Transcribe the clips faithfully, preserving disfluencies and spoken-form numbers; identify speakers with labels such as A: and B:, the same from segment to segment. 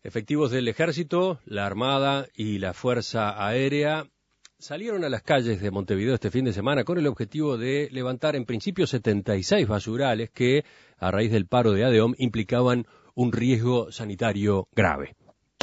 A: Efectivos del Ejército, la Armada y la Fuerza Aérea salieron a las calles de Montevideo este fin de semana con el objetivo de levantar en principio setenta y seis basurales que, a raíz del paro de ADEOM, implicaban un riesgo sanitario grave.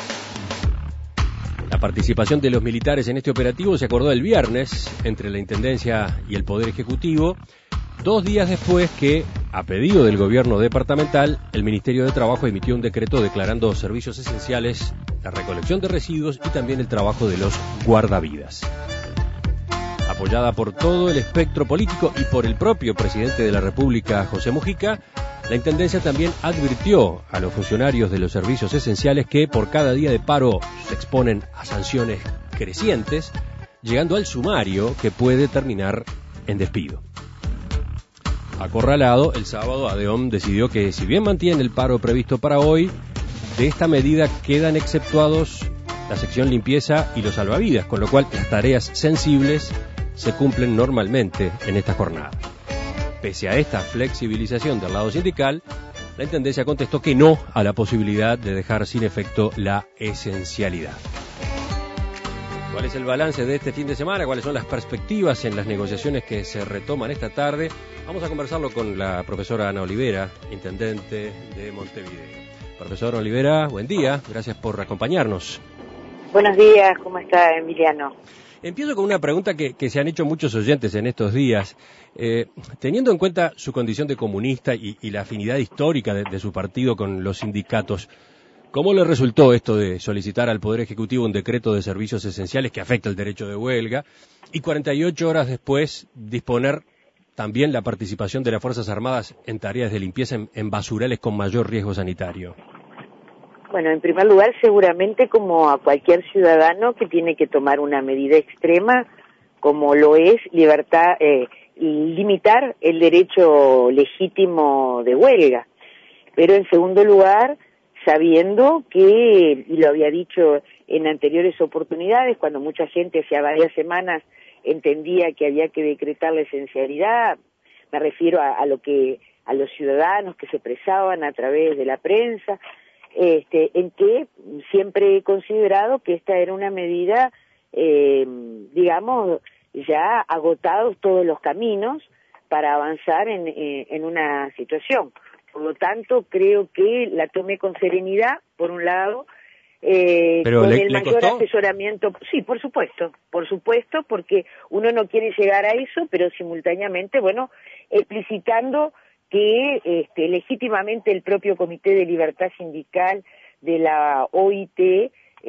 A: La participación de los militares en este operativo se acordó el viernes entre la Intendencia y el Poder Ejecutivo, dos días después que, a pedido del gobierno departamental, el Ministerio de Trabajo emitió un decreto declarando servicios esenciales la recolección de residuos y también el trabajo de los guardavidas. Apoyada por todo el espectro político y por el propio presidente de la República, José Mujica, la Intendencia también advirtió a los funcionarios de los servicios esenciales que por cada día de paro se exponen a sanciones crecientes, llegando al sumario que puede terminar en despido. Acorralado, el sábado ADEOM decidió que, si bien mantiene el paro previsto para hoy, de esta medida quedan exceptuados la sección limpieza y los salvavidas, con lo cual las tareas sensibles se cumplen normalmente en esta jornada. Pese a esta flexibilización del lado sindical, la Intendencia contestó que no a la posibilidad de dejar sin efecto la esencialidad. ¿Cuál es el balance de este fin de semana? ¿Cuáles son las perspectivas en las negociaciones que se retoman esta tarde? Vamos a conversarlo con la profesora Ana Olivera, intendente de Montevideo. Profesor Olivera, buen día, gracias por acompañarnos.
B: Buenos días, ¿cómo está, Emiliano?
A: Empiezo con una pregunta que, que se han hecho muchos oyentes en estos días. Eh, teniendo en cuenta su condición de comunista y, y la afinidad histórica de, de su partido con los sindicatos, ¿cómo le resultó esto de solicitar al Poder Ejecutivo un decreto de servicios esenciales que afecta el derecho de huelga y cuarenta y ocho horas después disponer también la participación de las Fuerzas Armadas en tareas de limpieza en, en basurales con mayor riesgo sanitario?
B: Bueno, en primer lugar, seguramente como a cualquier ciudadano que tiene que tomar una medida extrema, como lo es libertad, eh, limitar el derecho legítimo de huelga. Pero en segundo lugar, sabiendo que, y lo había dicho en anteriores oportunidades, cuando mucha gente hacía varias semanas entendía que había que decretar la esencialidad, me refiero a, a lo que a los ciudadanos que se expresaban a través de la prensa, este, en que siempre he considerado que esta era una medida, eh, digamos, ya agotados todos los caminos para avanzar en, en, en una situación. Por lo tanto, creo que la tomé con serenidad, por un lado, eh,
A: Pero
B: con
A: le,
B: el
A: le
B: mayor
A: costó...
B: asesoramiento. Sí, por supuesto, por supuesto, porque uno no quiere llegar a eso, pero simultáneamente, bueno, explicitando que este, legítimamente el propio Comité de Libertad Sindical de la O I T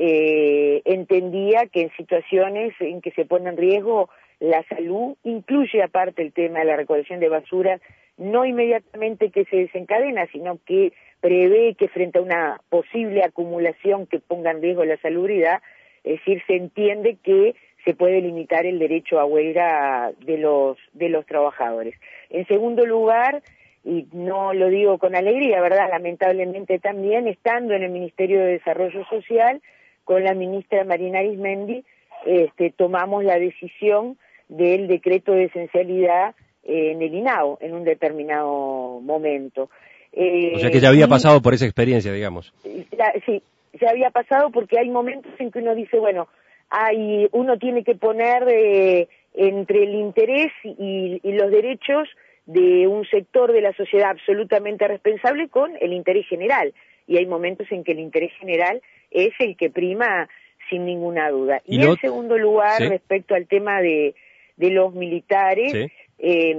B: eh, entendía que en situaciones en que se pone en riesgo la salud, incluye aparte el tema de la recolección de basura, no inmediatamente que se desencadena, sino que prevé que frente a una posible acumulación que ponga en riesgo la salubridad, es decir, se entiende que se puede limitar el derecho a huelga de los de los trabajadores. En segundo lugar, y no lo digo con alegría, ¿verdad?, lamentablemente también, estando en el Ministerio de Desarrollo Social, con la ministra Marina Arismendi, este, tomamos la decisión del decreto de esencialidad eh, en el INAO, en un determinado momento. Eh,
A: o sea que ya había
B: y,
A: pasado por esa experiencia, digamos.
B: Ya, sí, ya había pasado porque hay momentos en que uno dice, bueno, hay uno tiene que poner eh, entre el interés y, y los derechos de un sector de la sociedad absolutamente responsable con el interés general, y hay momentos en que el interés general es el que prima sin ninguna duda. Y, y lo... en segundo lugar, ¿sí?, respecto al tema de, de los militares, ¿sí?, eh,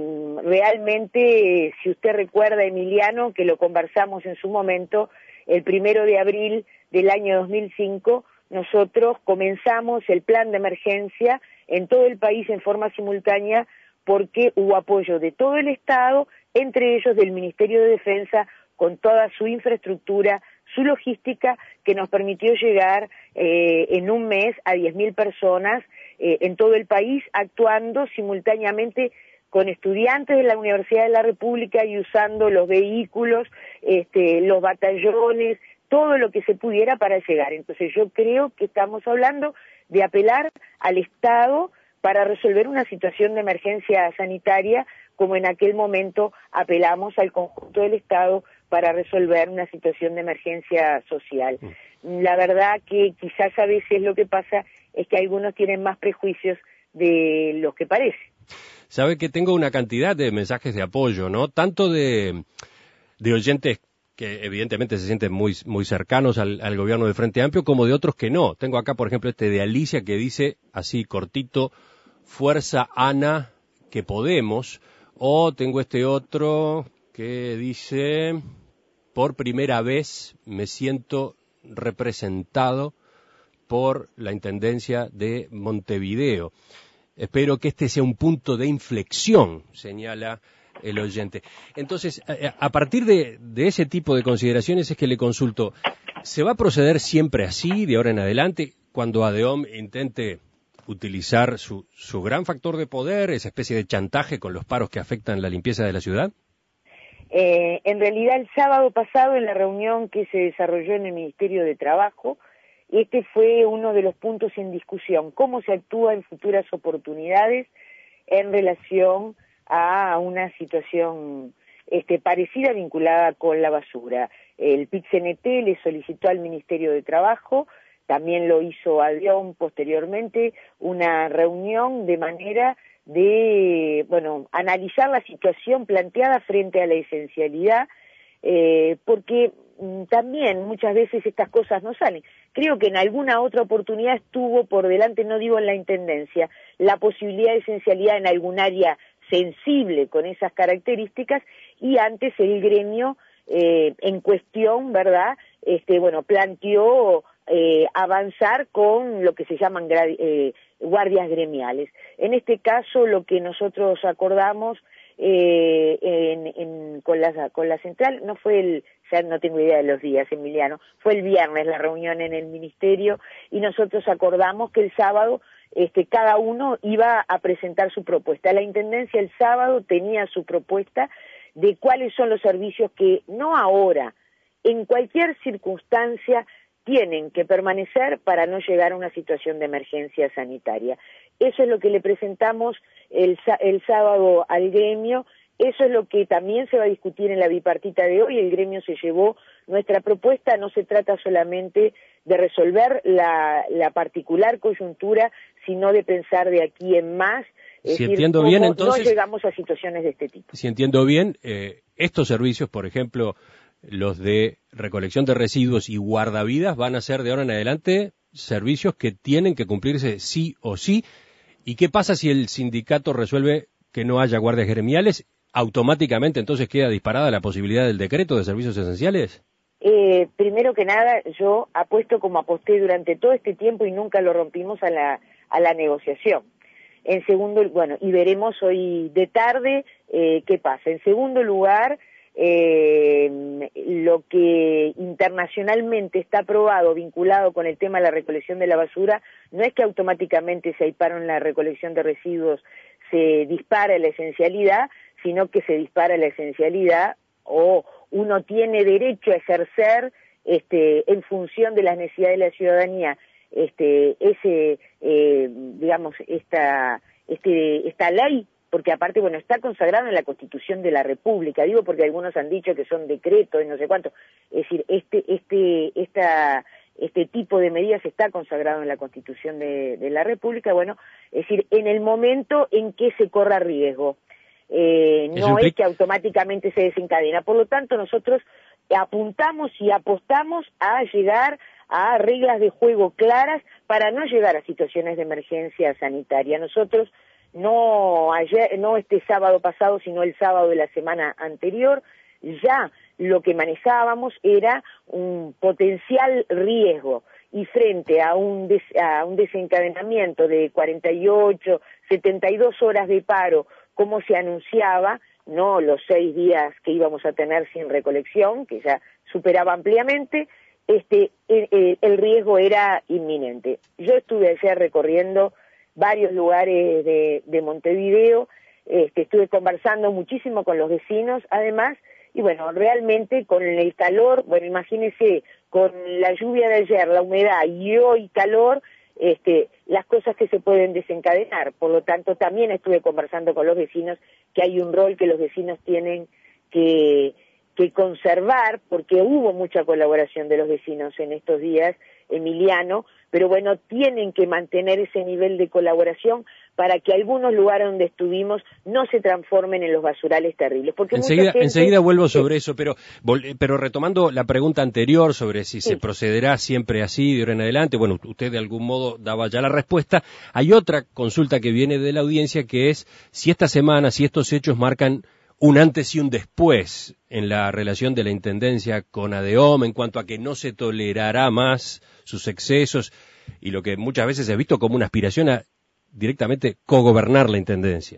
B: realmente, si usted recuerda, Emiliano, que lo conversamos en su momento, el primero de abril del año dos mil cinco, nosotros comenzamos el plan de emergencia en todo el país en forma simultánea, porque hubo apoyo de todo el Estado, entre ellos del Ministerio de Defensa, con toda su infraestructura, su logística, que nos permitió llegar eh, en un mes a diez mil personas eh, en todo el país, actuando simultáneamente con estudiantes de la Universidad de la República y usando los vehículos, este, los batallones, todo lo que se pudiera para llegar. Entonces yo creo que estamos hablando de apelar al Estado para resolver una situación de emergencia sanitaria, como en aquel momento apelamos al conjunto del Estado para resolver una situación de emergencia social. la verdad que quizás a veces lo que pasa es que algunos tienen más prejuicios de los que parece.
A: Sabe que tengo una cantidad de mensajes de apoyo, ¿no? Tanto de, de oyentes que evidentemente se sienten muy, muy cercanos al, al gobierno de Frente Amplio, como de otros que no. Tengo acá, por ejemplo, este de Alicia que dice, así cortito, fuerza Ana, que podemos. O tengo este otro que dice, por primera vez me siento representado por la Intendencia de Montevideo. Espero que este sea un punto de inflexión, señala el oyente. Entonces, a partir de, de ese tipo de consideraciones es que le consulto, ¿se va a proceder siempre así, de ahora en adelante, cuando ADEOM intente utilizar su, su gran factor de poder, esa especie de chantaje con los paros que afectan la limpieza de la ciudad?
B: Eh, en realidad, el sábado pasado, en la reunión que se desarrolló en el Ministerio de Trabajo, este fue uno de los puntos en discusión, cómo se actúa en futuras oportunidades en relación a una situación este, parecida vinculada con la basura. El P I T C N T le solicitó al Ministerio de Trabajo, también lo hizo ADEOM posteriormente, una reunión de manera de, bueno, analizar la situación planteada frente a la esencialidad, eh, porque también muchas veces estas cosas no salen. Creo que en alguna otra oportunidad estuvo por delante, no digo en la Intendencia, la posibilidad de esencialidad en algún área sensible con esas características, y antes el gremio eh, en cuestión, ¿verdad?, este, bueno, planteó eh, avanzar con lo que se llaman eh, guardias gremiales. En este caso, lo que nosotros acordamos Eh, en, en, con, la, con la central, no fue el, ya no tengo idea de los días, Emiliano, fue el viernes la reunión en el ministerio, y nosotros acordamos que el sábado este, cada uno iba a presentar su propuesta. La Intendencia el sábado tenía su propuesta de cuáles son los servicios que no ahora, en cualquier circunstancia, tienen que permanecer para no llegar a una situación de emergencia sanitaria. Eso es lo que le presentamos el, el sábado al gremio, eso es lo que también se va a discutir en la bipartita de hoy. El gremio se llevó nuestra propuesta, no se trata solamente de resolver la, la particular coyuntura, sino de pensar de aquí en más, es
A: si
B: decir,
A: entiendo
B: cómo
A: bien, entonces,
B: no llegamos a situaciones de este tipo.
A: Si entiendo bien, eh, estos servicios, por ejemplo, los de recolección de residuos y guardavidas, van a ser de ahora en adelante servicios que tienen que cumplirse sí o sí. ¿Y qué pasa si el sindicato resuelve que no haya guardias gremiales? ¿Automáticamente entonces queda disparada la posibilidad del decreto de servicios esenciales?
B: Eh, primero que nada, yo apuesto como aposté durante todo este tiempo y nunca lo rompimos a la, a la negociación. En segundo, bueno, y veremos hoy de tarde eh, qué pasa. En segundo lugar, eh, lo que internacionalmente está aprobado, vinculado con el tema de la recolección de la basura, no es que automáticamente se hay paro en la recolección de residuos, se dispara la esencialidad, sino que se dispara la esencialidad o uno tiene derecho a ejercer este, en función de las necesidades de la ciudadanía este, ese, eh, digamos, esta, este, esta ley, porque aparte, bueno, está consagrado en la Constitución de la República, digo porque algunos han dicho que son decretos y no sé cuánto, es decir, este, este, esta, este tipo de medidas está consagrado en la Constitución de, de la República, bueno, es decir, en el momento en que se corra riesgo, eh, no implica... es que automáticamente se desencadena, por lo tanto nosotros apuntamos y apostamos a llegar a reglas de juego claras para no llegar a situaciones de emergencia sanitaria. Nosotros no ayer, no este sábado pasado, sino el sábado de la semana anterior, ya lo que manejábamos era un potencial riesgo, y frente a un, des, a un desencadenamiento de cuarenta y ocho, setenta y dos horas de paro, como se anunciaba, no los seis días que íbamos a tener sin recolección, que ya superaba ampliamente, este el, el riesgo era inminente. Yo estuve ayer recorriendo varios lugares de, de Montevideo, este, estuve conversando muchísimo con los vecinos, además, y bueno, realmente con el calor, bueno, imagínense, con la lluvia de ayer, la humedad y hoy calor, este, las cosas que se pueden desencadenar. Por lo tanto, también estuve conversando con los vecinos que hay un rol que los vecinos tienen que que conservar, porque hubo mucha colaboración de los vecinos en estos días, Emiliano, pero bueno, tienen que mantener ese nivel de colaboración para que algunos lugares donde estuvimos no se transformen en los basurales terribles. Porque
A: enseguida,
B: gente...
A: enseguida vuelvo sobre eso, pero, pero retomando la pregunta anterior sobre si sí. se procederá siempre así de ahora en adelante, bueno, usted de algún modo daba ya la respuesta. Hay otra consulta que viene de la audiencia que es si esta semana, si estos hechos marcan un antes y un después en la relación de la Intendencia con ADEOM en cuanto a que no se tolerará más sus excesos y lo que muchas veces he visto como una aspiración a directamente cogobernar la Intendencia.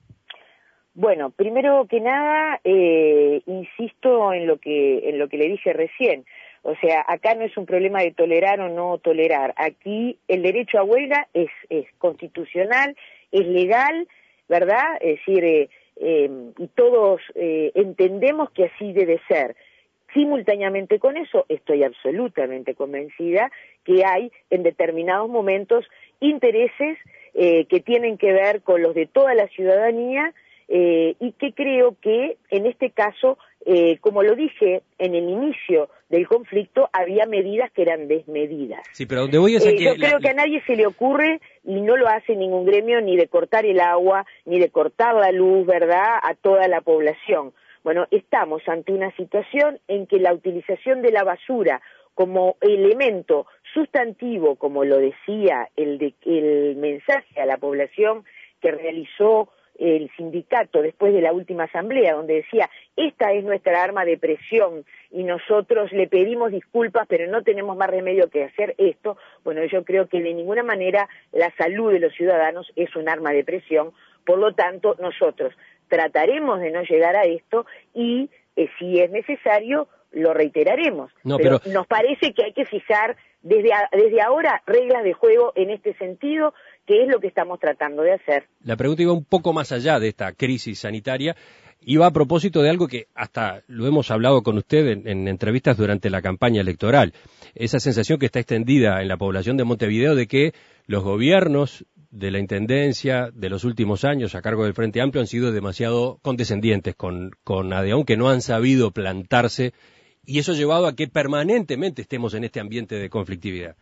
B: Bueno, primero que nada, eh, insisto en lo que en lo que le dije recién. O sea, acá no es un problema de tolerar o no tolerar. Aquí el derecho a huelga es, es constitucional, es legal, ¿verdad? Es decir, eh, eh, y todos eh, entendemos que así debe ser. Simultáneamente con eso, estoy absolutamente convencida que hay en determinados momentos intereses eh, que tienen que ver con los de toda la ciudadanía eh, y que creo que en este caso, eh, como lo dije en el inicio del conflicto, había medidas que eran desmedidas.
A: Sí, pero donde voy es a
B: eh,
A: que
B: yo
A: la...
B: creo que a nadie se le ocurre, y no lo hace ningún gremio, ni de cortar el agua, ni de cortar la luz, ¿verdad?, a toda la población. Bueno, estamos ante una situación en que la utilización de la basura como elemento sustantivo, como lo decía el, de, el mensaje a la población que realizó el sindicato después de la última asamblea, donde decía, esta es nuestra arma de presión y nosotros le pedimos disculpas, pero no tenemos más remedio que hacer esto. Bueno, yo creo que de ninguna manera la salud de los ciudadanos es un arma de presión, por lo tanto, nosotros trataremos de no llegar a esto y, eh, si es necesario, lo reiteraremos.
A: No,
B: pero,
A: pero
B: nos parece que hay que fijar desde, a, desde ahora reglas de juego en este sentido, que es lo que estamos tratando de hacer.
A: La pregunta iba un poco más allá de esta crisis sanitaria, iba a propósito de algo que hasta lo hemos hablado con usted en, en entrevistas durante la campaña electoral, esa sensación que está extendida en la población de Montevideo de que los gobiernos de la Intendencia de los últimos años a cargo del Frente Amplio han sido demasiado condescendientes con, con ADEOM, que no han sabido plantarse, y eso ha llevado a que permanentemente estemos en este ambiente de conflictividad.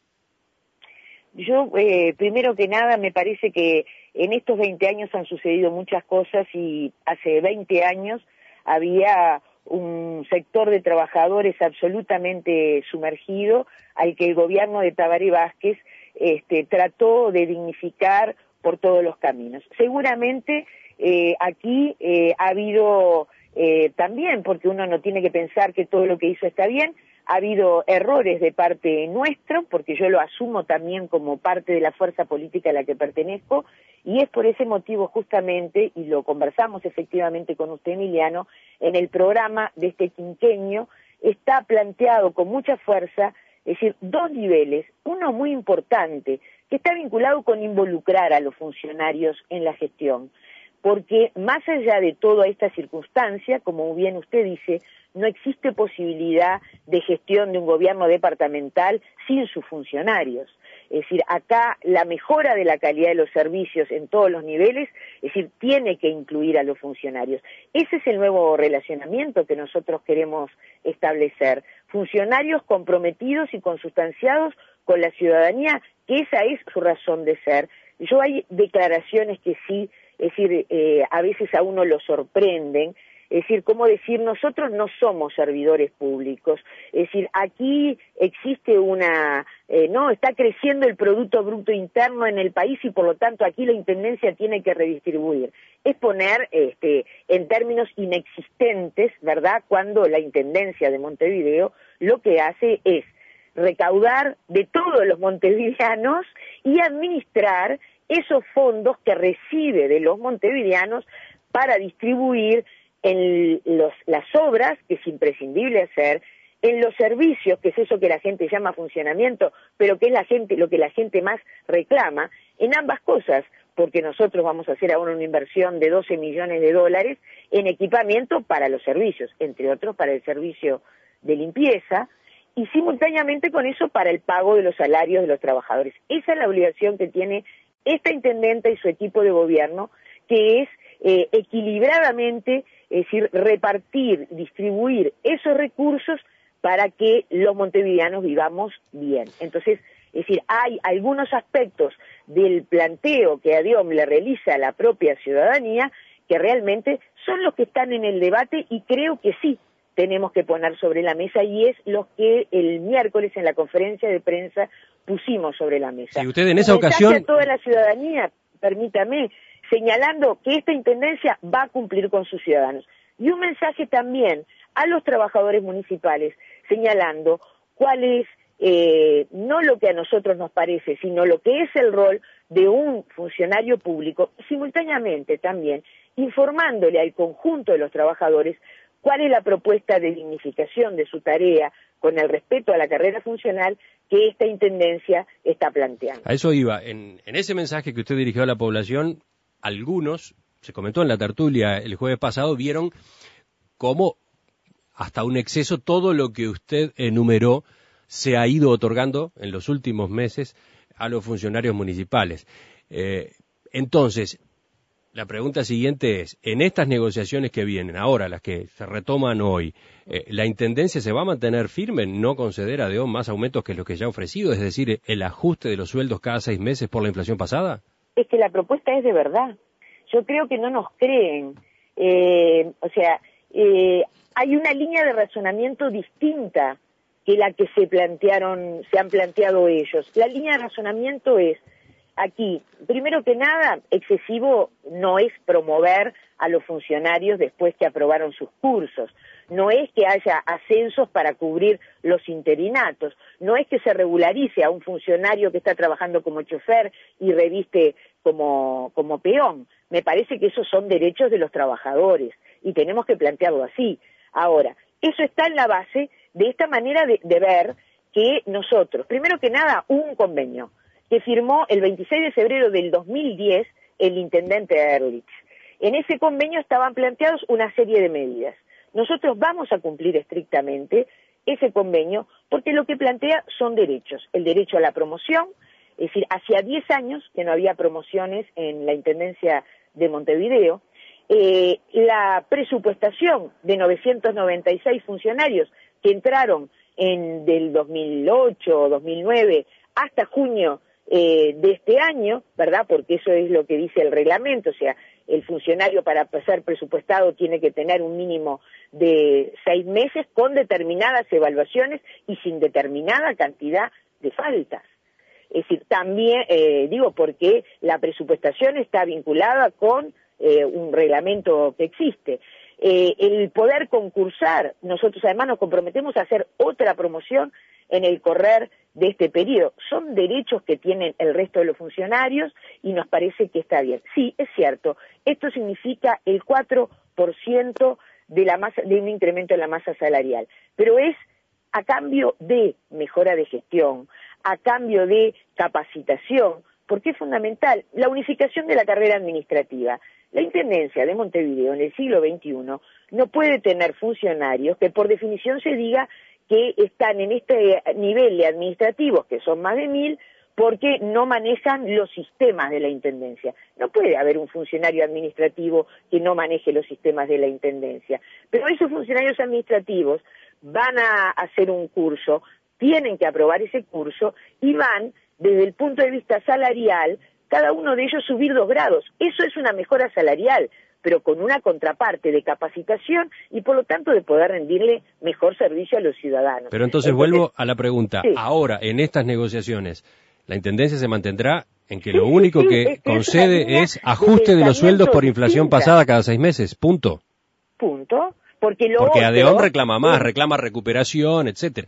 B: Yo, eh, primero que nada, me parece que en estos veinte años han sucedido muchas cosas y hace veinte años había un sector de trabajadores absolutamente sumergido al que el gobierno de Tabaré Vázquez este, trató de dignificar por todos los caminos. Seguramente eh, aquí eh, ha habido eh, también, porque uno no tiene que pensar que todo lo que hizo está bien, ha habido errores de parte nuestro, porque yo lo asumo también como parte de la fuerza política a la que pertenezco, y es por ese motivo justamente, y lo conversamos efectivamente con usted, Emiliano, en el programa de este quinquenio está planteado con mucha fuerza, es decir, dos niveles, uno muy importante, que está vinculado con involucrar a los funcionarios en la gestión, porque más allá de toda esta circunstancia, como bien usted dice, no existe posibilidad de gestión de un gobierno departamental sin sus funcionarios. Es decir, acá la mejora de la calidad de los servicios en todos los niveles, es decir, tiene que incluir a los funcionarios. Ese es el nuevo relacionamiento que nosotros queremos establecer. Funcionarios comprometidos y consustanciados con la ciudadanía, que esa es su razón de ser. Yo hay declaraciones que sí, es decir, eh, a veces a uno lo sorprenden. Es decir, ¿cómo decir? Nosotros no somos servidores públicos. Es decir, aquí existe una... Eh, no, está creciendo el Producto Bruto Interno en el país y por lo tanto aquí la Intendencia tiene que redistribuir. Es poner este, en términos inexistentes, ¿verdad?, cuando la Intendencia de Montevideo lo que hace es recaudar de todos los montevideanos y administrar esos fondos que recibe de los montevideanos para distribuir en los, las obras, que es imprescindible hacer, en los servicios, que es eso que la gente llama funcionamiento, pero que es la gente, lo que la gente más reclama, en ambas cosas, porque nosotros vamos a hacer ahora una inversión de doce millones de dólares en equipamiento para los servicios, entre otros para el servicio de limpieza, y simultáneamente con eso para el pago de los salarios de los trabajadores. Esa es la obligación que tiene esta intendenta y su equipo de gobierno, que es eh, equilibradamente, es decir, repartir, distribuir esos recursos para que los montevideanos vivamos bien. Entonces, es decir, hay algunos aspectos del planteo que ADIOM le realiza a la propia ciudadanía que realmente son los que están en el debate y creo que sí tenemos que poner sobre la mesa y es los que el miércoles en la conferencia de prensa pusimos sobre la mesa.
A: Sí, usted en esa
B: Un mensaje
A: ocasión...
B: a toda la ciudadanía, permítame, señalando que esta intendencia va a cumplir con sus ciudadanos. Y un mensaje también a los trabajadores municipales, señalando cuál es, eh, no lo que a nosotros nos parece, sino lo que es el rol de un funcionario público, simultáneamente también informándole al conjunto de los trabajadores cuál es la propuesta de dignificación de su tarea con el respeto a la carrera funcional que esta intendencia está planteando.
A: A eso iba. En, en ese mensaje que usted dirigió a la población, algunos, se comentó en la tertulia el jueves pasado, vieron cómo hasta un exceso todo lo que usted enumeró se ha ido otorgando en los últimos meses a los funcionarios municipales. Eh, entonces, la pregunta siguiente es, en estas negociaciones que vienen ahora, las que se retoman hoy, eh, ¿la Intendencia se va a mantener firme en no conceder a ADIOM más aumentos que los que ya ha ofrecido? Es decir, el ajuste de los sueldos cada seis meses por la inflación pasada.
B: Es que la propuesta es de verdad. Yo creo que no nos creen. Eh, o sea, eh, hay una línea de razonamiento distinta que la que se plantearon, se han planteado ellos. La línea de razonamiento es, aquí, primero que nada, excesivo no es promover a los funcionarios después que aprobaron sus cursos, no es que haya ascensos para cubrir los interinatos, no es que se regularice a un funcionario que está trabajando como chofer y reviste como, como peón. Me parece que esos son derechos de los trabajadores y tenemos que plantearlo así. Ahora, eso está en la base de esta manera de, de ver que nosotros, primero que nada, un convenio que firmó el veintiséis de febrero del dos mil diez el intendente Ehrlich. En ese convenio estaban planteados una serie de medidas. Nosotros vamos a cumplir estrictamente ese convenio porque lo que plantea son derechos. El derecho a la promoción, es decir, hacía diez años que no había promociones en la Intendencia de Montevideo, eh, la presupuestación de novecientos noventa y seis funcionarios que entraron en del dos mil ocho o dos mil nueve hasta junio eh, de este año, ¿verdad? Porque eso es lo que dice el reglamento, o sea, el funcionario para ser presupuestado tiene que tener un mínimo de seis meses con determinadas evaluaciones y sin determinada cantidad de faltas. Es decir, también, eh, digo, porque la presupuestación está vinculada con eh, un reglamento que existe. Eh, el poder concursar, nosotros además nos comprometemos a hacer otra promoción en el correr de este periodo. Son derechos que tienen el resto de los funcionarios y nos parece que está bien. Sí, es cierto, esto significa el cuatro por ciento de la masa, de un incremento en la masa salarial, pero es a cambio de mejora de gestión, a cambio de capacitación, porque es fundamental la unificación de la carrera administrativa. La Intendencia de Montevideo en el siglo veintiuno no puede tener funcionarios que por definición se diga que están en este nivel de administrativos, que son más de mil, porque no manejan los sistemas de la Intendencia. No puede haber un funcionario administrativo que no maneje los sistemas de la Intendencia. Pero esos funcionarios administrativos van a hacer un curso, tienen que aprobar ese curso y van, desde el punto de vista salarial, cada uno de ellos subir dos grados. Eso es una mejora salarial, pero con una contraparte de capacitación y por lo tanto de poder rendirle mejor servicio a los ciudadanos.
A: Pero entonces, entonces vuelvo a la pregunta. Sí. Ahora, en estas negociaciones, ¿la Intendencia se mantendrá en que sí, lo único sí, que es que concede es, es ajuste de, de los sueldos por inflación distinta. pasada cada seis meses? Punto.
B: Punto. Porque, lo
A: Porque
B: otro,
A: ADIOM reclama más, sí. reclama recuperación, etcétera.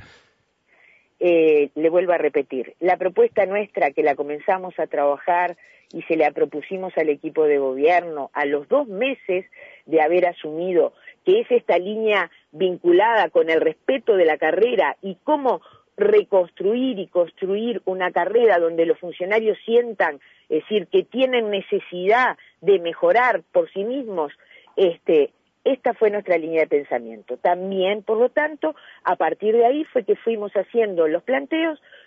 B: Eh, le vuelvo a repetir, la propuesta nuestra que la comenzamos a trabajar y se la propusimos al equipo de gobierno a los dos meses de haber asumido que es esta línea vinculada con el respeto de la carrera y cómo reconstruir y construir una carrera donde los funcionarios sientan, es decir, que tienen necesidad de mejorar por sí mismos, este Esta fue nuestra línea de pensamiento. También, por lo tanto, a partir de ahí fue que fuimos haciendo los planteos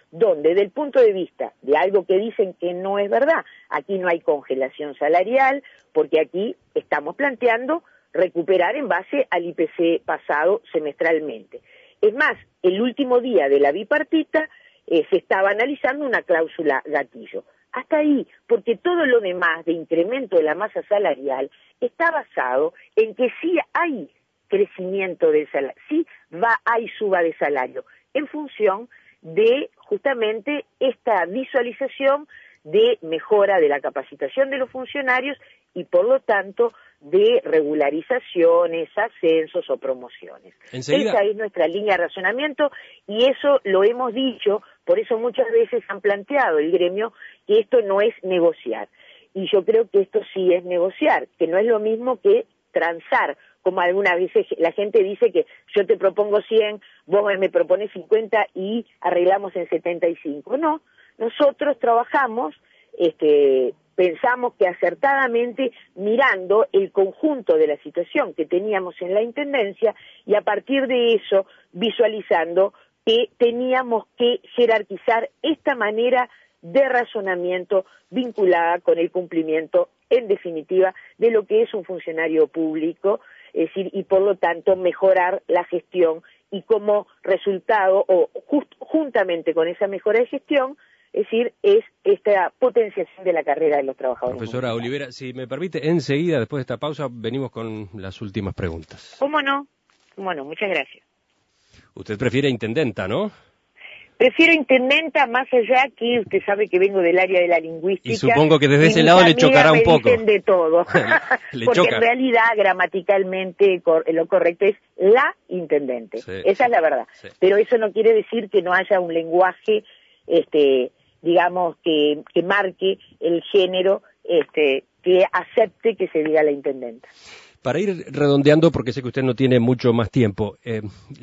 B: donde desde el punto de vista de algo que dicen que no es verdad, aquí no hay congelación salarial, porque aquí estamos planteando recuperar en base al I P C pasado semestralmente. Es más, el último día de la bipartita eh, se estaba analizando una cláusula gatillo. Hasta ahí, porque todo lo demás de incremento de la masa salarial está basado en que sí hay crecimiento del salario, sí va, hay suba de salario, en función de justamente esta visualización de mejora de la capacitación de los funcionarios y por lo tanto de regularizaciones, ascensos o promociones.
A: Enseguida...
B: Esa es nuestra línea de razonamiento y eso lo hemos dicho, por eso muchas veces han planteado el gremio que esto no es negociar. Y yo creo que esto sí es negociar, que no es lo mismo que transar, como algunas veces la gente dice que yo te propongo cien, vos me propones cincuenta y arreglamos en setenta y cinco. No, nosotros trabajamos, este, pensamos que acertadamente mirando el conjunto de la situación que teníamos en la Intendencia y a partir de eso visualizando que teníamos que jerarquizar esta manera de razonamiento vinculada con el cumplimiento, en definitiva, de lo que es un funcionario público, es decir, y por lo tanto mejorar la gestión y como resultado, o just, juntamente con esa mejora de gestión, es decir, es esta potenciación de la carrera de los trabajadores.
A: Profesora Olivera, si me permite, enseguida, después de esta pausa, venimos con las últimas preguntas.
B: ¿Cómo no? ¿Cómo no? Muchas gracias.
A: Usted prefiere intendenta, ¿no?
B: Prefiero intendenta, más allá que usted sabe que vengo del área de la lingüística.
A: Y supongo que desde ese lado le chocará un poco.
B: Me dicen de todo.
A: Le
B: Porque
A: choca.
B: En realidad, gramaticalmente, lo correcto es la intendente.
A: Sí,
B: Esa
A: sí,
B: es la verdad.
A: Sí.
B: Pero eso no quiere decir que no haya un lenguaje, este, digamos, que, que marque el género, este, que acepte que se diga la intendenta.
A: Para ir redondeando, porque sé que usted no tiene mucho más tiempo, eh,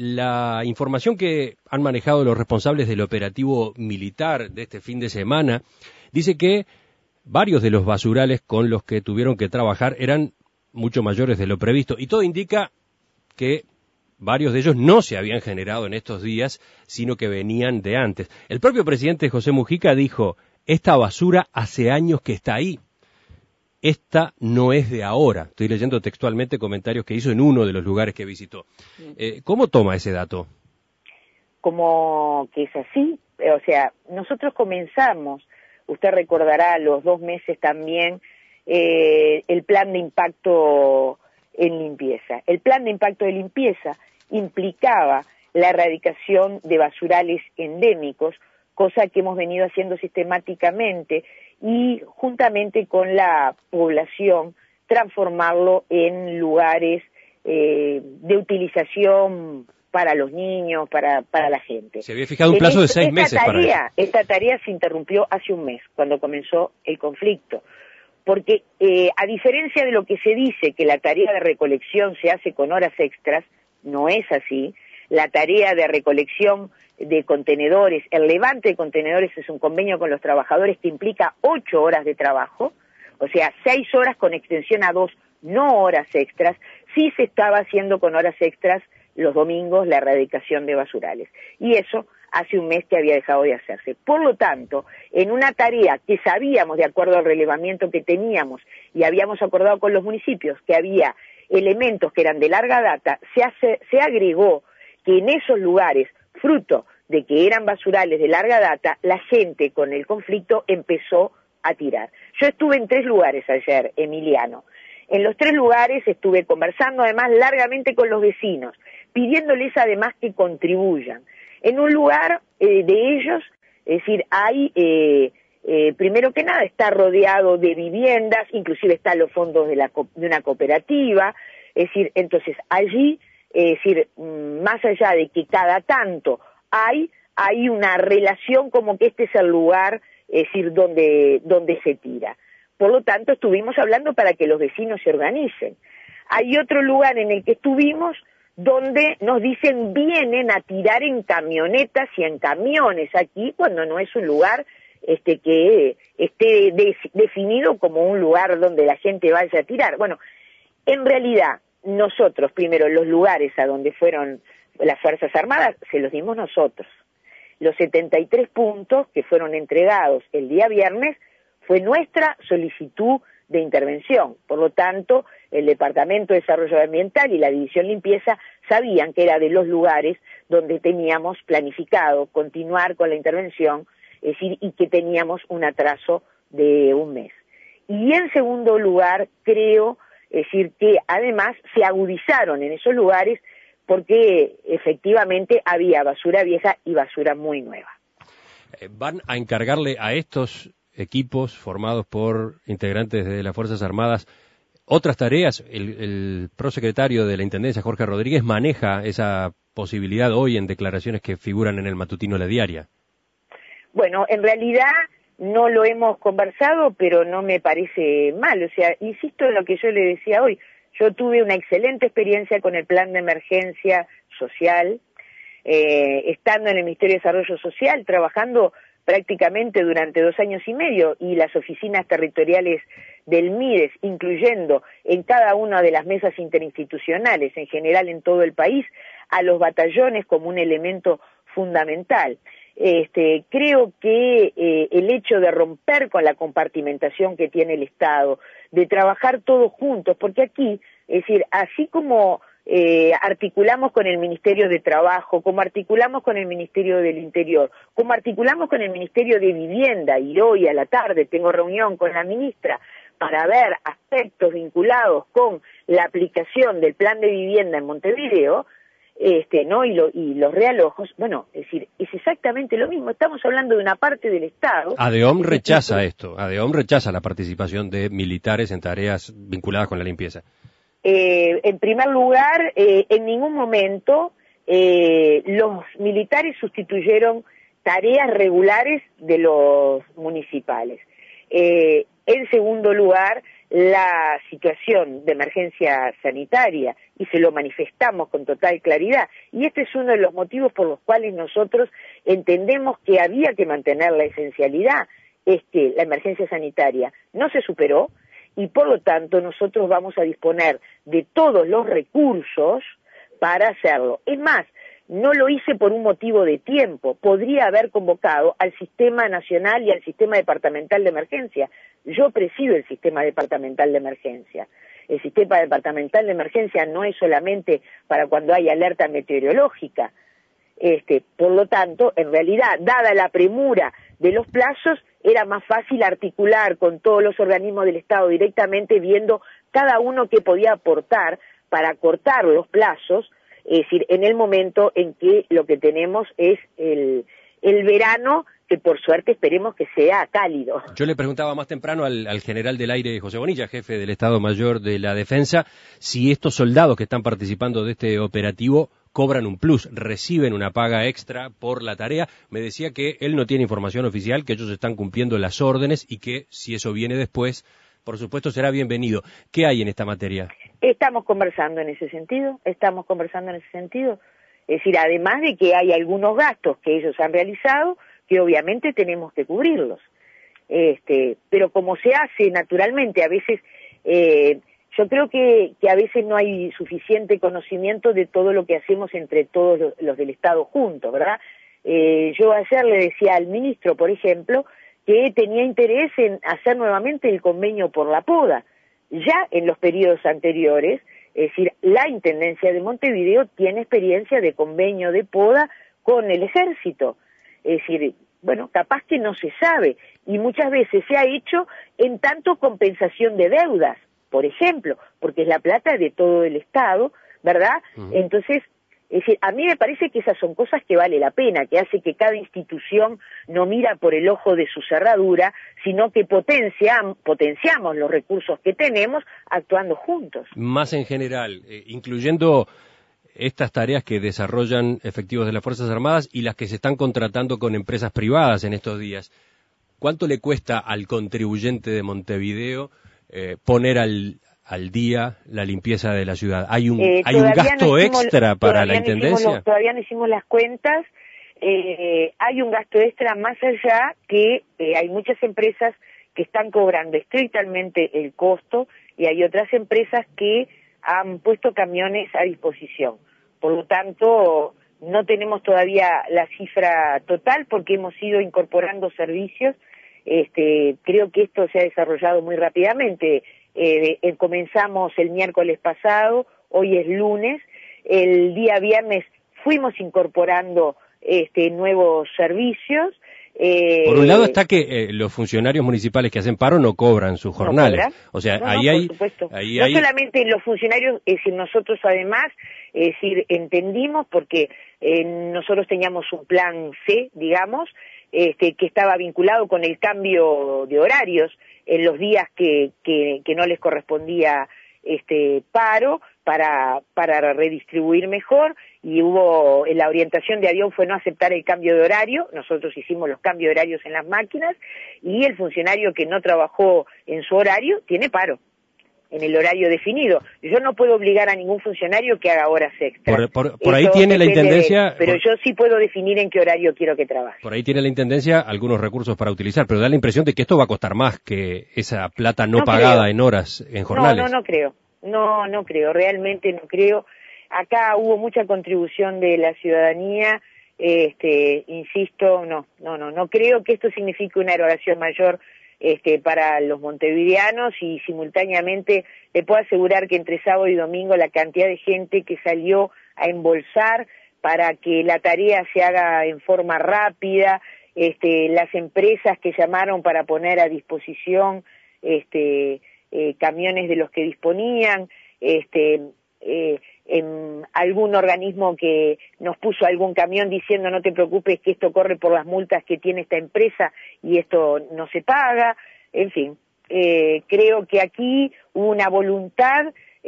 A: la información que han manejado los responsables del operativo militar de este fin de semana dice que varios de los basurales con los que tuvieron que trabajar eran mucho mayores de lo previsto y todo indica que varios de ellos no se habían generado en estos días, sino que venían de antes. El propio presidente José Mujica dijo, esta basura hace años que está ahí. Esta no es de ahora. Estoy leyendo textualmente comentarios que hizo en uno de los lugares que visitó. Eh, ¿Cómo toma ese dato?
B: Como que es así, o sea, nosotros comenzamos, usted recordará a los dos meses también, eh, el plan de impacto en limpieza. El plan de impacto de limpieza implicaba la erradicación de basurales endémicos, cosa que hemos venido haciendo sistemáticamente, y juntamente con la población transformarlo en lugares eh, de utilización para los niños, para, para la gente.
A: Se había fijado un plazo de seis
B: esta
A: meses
B: tarea,
A: para eso.
B: Esta tarea se interrumpió hace un mes, cuando comenzó el conflicto, porque eh, a diferencia de lo que se dice que la tarea de recolección se hace con horas extras, no es así. La tarea de recolección de contenedores, el levante de contenedores es un convenio con los trabajadores que implica ocho horas de trabajo, o sea, seis horas con extensión a dos, no horas extras. Sí se estaba haciendo con horas extras los domingos la erradicación de basurales. Y eso hace un mes que había dejado de hacerse. Por lo tanto, en una tarea que sabíamos, de acuerdo al relevamiento que teníamos, y habíamos acordado con los municipios que había elementos que eran de larga data, se, hace, se agregó que en esos lugares, fruto de que eran basurales de larga data, la gente con el conflicto empezó a tirar. Yo estuve en tres lugares ayer, Emiliano. En los tres lugares estuve conversando además largamente con los vecinos, pidiéndoles además que contribuyan. En un lugar eh, de ellos, es decir, hay, eh, eh, primero que nada, está rodeado de viviendas, inclusive están los fondos de, la, de una cooperativa, es decir, entonces allí, es decir, más allá de que cada tanto hay, hay una relación como que este es el lugar, es decir, donde, donde se tira. Por lo tanto, estuvimos hablando para que los vecinos se organicen. Hay otro lugar en el que estuvimos donde nos dicen vienen a tirar en camionetas y en camiones aquí, cuando no es un lugar este que esté de, definido como un lugar donde la gente vaya a tirar. Bueno, en realidad, nosotros, primero, los lugares a donde fueron las Fuerzas Armadas, se los dimos nosotros. los setenta y tres puntos que fueron entregados el día viernes fue nuestra solicitud de intervención. Por lo tanto, el Departamento de Desarrollo Ambiental y la División Limpieza sabían que era de los lugares donde teníamos planificado continuar con la intervención, es decir, y que teníamos un atraso de un mes. Y en segundo lugar, creo, es decir, que además se agudizaron en esos lugares porque efectivamente había basura vieja y basura muy nueva.
A: ¿Van a encargarle a estos equipos formados por integrantes de las Fuerzas Armadas otras tareas? El, el prosecretario de la Intendencia, Jorge Rodríguez, maneja esa posibilidad hoy en declaraciones que figuran en el matutino La Diaria.
B: Bueno, en realidad no lo hemos conversado, pero no me parece mal. O sea, insisto en lo que yo le decía hoy. Yo tuve una excelente experiencia con el plan de emergencia social, eh, estando en el Ministerio de Desarrollo Social, trabajando prácticamente durante dos años y medio, y las oficinas territoriales del MIDES, incluyendo en cada una de las mesas interinstitucionales, en general en todo el país, a los batallones como un elemento fundamental. Este, creo que eh, el hecho de romper con la compartimentación que tiene el Estado, de trabajar todos juntos, porque aquí, es decir, así como eh, articulamos con el Ministerio de Trabajo, como articulamos con el Ministerio del Interior, como articulamos con el Ministerio de Vivienda, y hoy a la tarde tengo reunión con la ministra para ver aspectos vinculados con la aplicación del plan de vivienda en Montevideo, este, ¿no? Y, lo, y los realojos, bueno, es decir, es exactamente lo mismo. Estamos hablando de una parte del Estado.
A: ADEOM rechaza esto. ADEOM rechaza la participación de militares en tareas vinculadas con la limpieza.
B: Eh, en primer lugar, eh, en ningún momento eh, los militares sustituyeron tareas regulares de los municipales. Eh, en segundo lugar, la situación de emergencia sanitaria, y se lo manifestamos con total claridad, y este es uno de los motivos por los cuales nosotros entendemos que había que mantener la esencialidad, es que la emergencia sanitaria no se superó, y por lo tanto nosotros vamos a disponer de todos los recursos para hacerlo. Es más, no lo hice por un motivo de tiempo, podría haber convocado al Sistema Nacional y al Sistema Departamental de Emergencia. Yo presido el Sistema Departamental de Emergencia. El Sistema Departamental de Emergencia no es solamente para cuando hay alerta meteorológica. Este, por lo tanto, en realidad, dada la premura de los plazos, era más fácil articular con todos los organismos del Estado directamente, viendo cada uno qué podía aportar para acortar los plazos, es decir, en el momento en que lo que tenemos es el, el verano, que por suerte esperemos que sea cálido.
A: Yo le preguntaba más temprano al, al general del aire, José Bonilla, jefe del Estado Mayor de la Defensa, si estos soldados que están participando de este operativo cobran un plus, reciben una paga extra por la tarea. Me decía que él no tiene información oficial, que ellos están cumpliendo las órdenes y que si eso viene después, por supuesto será bienvenido. ¿Qué hay en esta materia?
B: Estamos conversando en ese sentido, estamos conversando en ese sentido. Es decir, además de que hay algunos gastos que ellos han realizado, que obviamente tenemos que cubrirlos. Este, pero como se hace naturalmente, a veces, eh, yo creo que, que a veces no hay suficiente conocimiento de todo lo que hacemos entre todos los, los del Estado juntos, ¿verdad? Eh, yo ayer le decía al ministro, por ejemplo, que tenía interés en hacer nuevamente el convenio por la poda. Ya en los periodos anteriores, es decir, la Intendencia de Montevideo tiene experiencia de convenio de poda con el Ejército. Es decir, bueno, capaz que no se sabe, y muchas veces se ha hecho en tanto compensación de deudas, por ejemplo, porque es la plata de todo el Estado, ¿verdad? Uh-huh. Entonces, es decir, a mí me parece que esas son cosas que vale la pena, que hace que cada institución no mira por el ojo de su cerradura, sino que potencia, potenciamos los recursos que tenemos actuando juntos.
A: Más en general, eh, incluyendo estas tareas que desarrollan efectivos de las Fuerzas Armadas y las que se están contratando con empresas privadas en estos días, ¿cuánto le cuesta al contribuyente de Montevideo eh, poner al, al día la limpieza de la ciudad? ¿Hay un, eh, ¿hay un gasto no hicimos, extra para la Intendencia?
B: No los, todavía no hicimos las cuentas. Eh, hay un gasto extra más allá que eh, hay muchas empresas que están cobrando estrictamente el costo y hay otras empresas que han puesto camiones a disposición. Por lo tanto, no tenemos todavía la cifra total porque hemos ido incorporando servicios. Este, creo que esto se ha desarrollado muy rápidamente. Eh, eh, comenzamos el miércoles pasado, hoy es lunes, el día viernes fuimos incorporando este, nuevos servicios. Eh,
A: Por un lado está que eh, los funcionarios municipales que hacen paro no cobran sus jornales.
B: No cobran.
A: O sea,
B: no,
A: ahí
B: no,
A: hay...
B: por supuesto.
A: Ahí
B: no
A: hay...
B: solamente los funcionarios, es decir, nosotros además, es decir, entendimos porque eh, nosotros teníamos un plan C, digamos, este, que estaba vinculado con el cambio de horarios en los días que, que, que no les correspondía este paro para para redistribuir mejor, y hubo la orientación de Avión fue no aceptar el cambio de horario. Nosotros hicimos los cambios de horarios en las máquinas y el funcionario que no trabajó en su horario tiene paro en el horario definido. Yo no puedo obligar a ningún funcionario que haga horas extras.
A: Por, por, por ahí tiene la Intendencia...
B: Él, pero
A: por,
B: yo sí puedo definir en qué horario quiero que trabaje.
A: Por ahí tiene la Intendencia algunos recursos para utilizar, pero da la impresión de que esto va a costar más que esa plata no,
B: no
A: pagada
B: creo.
A: en horas, en jornales.
B: No, no, no creo. No, no creo. Realmente no creo. Acá hubo mucha contribución de la ciudadanía. Este, insisto, no, no, no, no creo que esto signifique una erogación mayor Este, para los montevideanos, y simultáneamente le puedo asegurar que entre sábado y domingo la cantidad de gente que salió a embolsar para que la tarea se haga en forma rápida, este, las empresas que llamaron para poner a disposición este, eh, camiones de los que disponían, este, eh, en algún organismo que nos puso algún camión diciendo no te preocupes que esto corre por las multas que tiene esta empresa y esto no se paga. En fin, eh, creo que aquí hubo una voluntad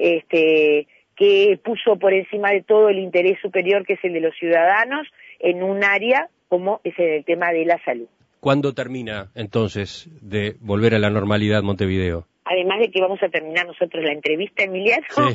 B: este, que puso por encima de todo el interés superior, que es el de los ciudadanos, en un área como es el tema de la salud.
A: ¿Cuándo termina entonces de volver a la normalidad Montevideo?
B: Además de que vamos a terminar nosotros la entrevista, Emiliano,
A: sí.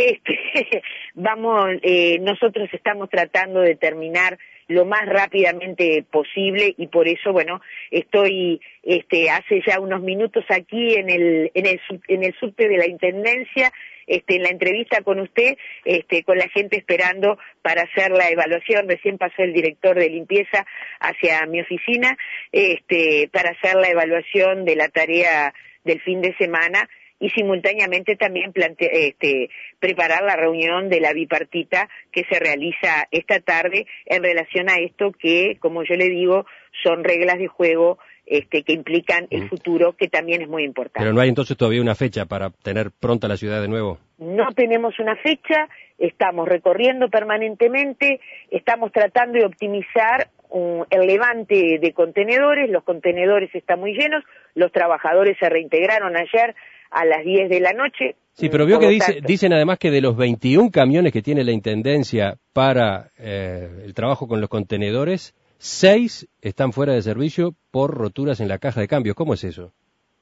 B: este, vamos, eh, nosotros estamos tratando de terminar lo más rápidamente posible, y por eso, bueno, estoy, este, hace ya unos minutos aquí en el, en el, en el subte de la Intendencia, este, en la entrevista con usted, este, con la gente esperando para hacer la evaluación. Recién pasó el director de limpieza hacia mi oficina, este, para hacer la evaluación de la tarea del fin de semana, y simultáneamente también plante, este, preparar la reunión de la bipartita que se realiza esta tarde en relación a esto que, como yo le digo, son reglas de juego este, que implican el futuro, que también es muy importante.
A: Pero no hay entonces todavía una fecha para tener pronta la ciudad de nuevo.
B: No tenemos una fecha, estamos recorriendo permanentemente, estamos tratando de optimizar um, el levante de contenedores. Los contenedores están muy llenos, los trabajadores se reintegraron ayer a las diez de la noche.
A: Sí, pero vio que dice, dicen además que de los veintiún camiones que tiene la Intendencia para eh, el trabajo con los contenedores, seis están fuera de servicio por roturas en la caja de cambios. ¿Cómo es eso?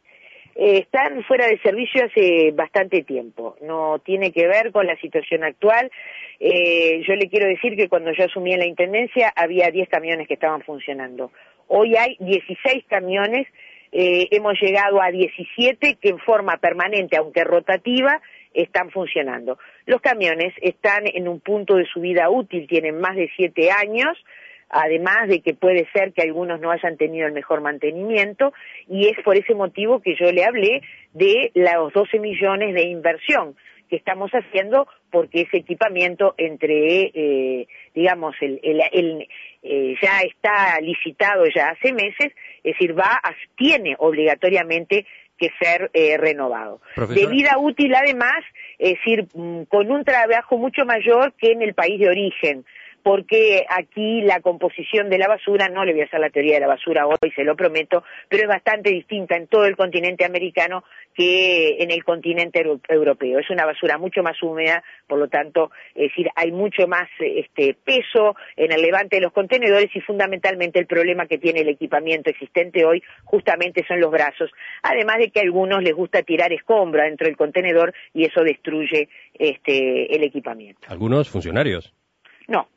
B: Eh, están fuera de servicio hace bastante tiempo, no tiene que ver con la situación actual. Eh, yo le quiero decir que cuando yo asumí en la Intendencia había diez camiones que estaban funcionando. Hoy hay dieciséis camiones, eh, hemos llegado a diecisiete que en forma permanente, aunque rotativa, están funcionando. Los camiones están en un punto de su vida útil, tienen más de siete años, además de que puede ser que algunos no hayan tenido el mejor mantenimiento, y es por ese motivo que yo le hablé de los doce millones de inversión que estamos haciendo, porque ese equipamiento entre, eh, digamos, el, el, el eh, ya está licitado ya hace meses, es decir, va a, tiene obligatoriamente que ser eh, renovado.
A: Profesor.
B: De vida útil además, es decir, con un trabajo mucho mayor que en el país de origen, porque aquí la composición de la basura, no le voy a hacer la teoría de la basura hoy, se lo prometo, pero es bastante distinta en todo el continente americano que en el continente europeo. Es una basura mucho más húmeda, por lo tanto, es decir, hay mucho más este, peso en el levante de los contenedores, y fundamentalmente el problema que tiene el equipamiento existente hoy justamente son los brazos, además de que a algunos les gusta tirar escombro dentro del contenedor y eso destruye este, el equipamiento.
A: ¿Algunos funcionarios?
B: No.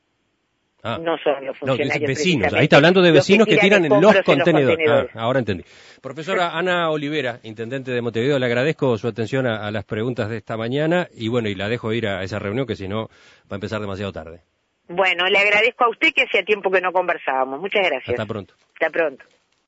A: Ah.
B: No son los funcionarios.
A: No, vecinos. Ahí está hablando de vecinos que tiran, que tiran en los contenedores.
B: En los contenedores.
A: Ah, ahora entendí. Profesora Ana Olivera, intendente de Montevideo, le agradezco su atención a, a las preguntas de esta mañana y bueno, y la dejo ir a esa reunión que si no va a empezar demasiado tarde.
B: Bueno, le agradezco a usted que hacía tiempo que no conversábamos. Muchas gracias.
A: Hasta pronto.
B: Hasta pronto.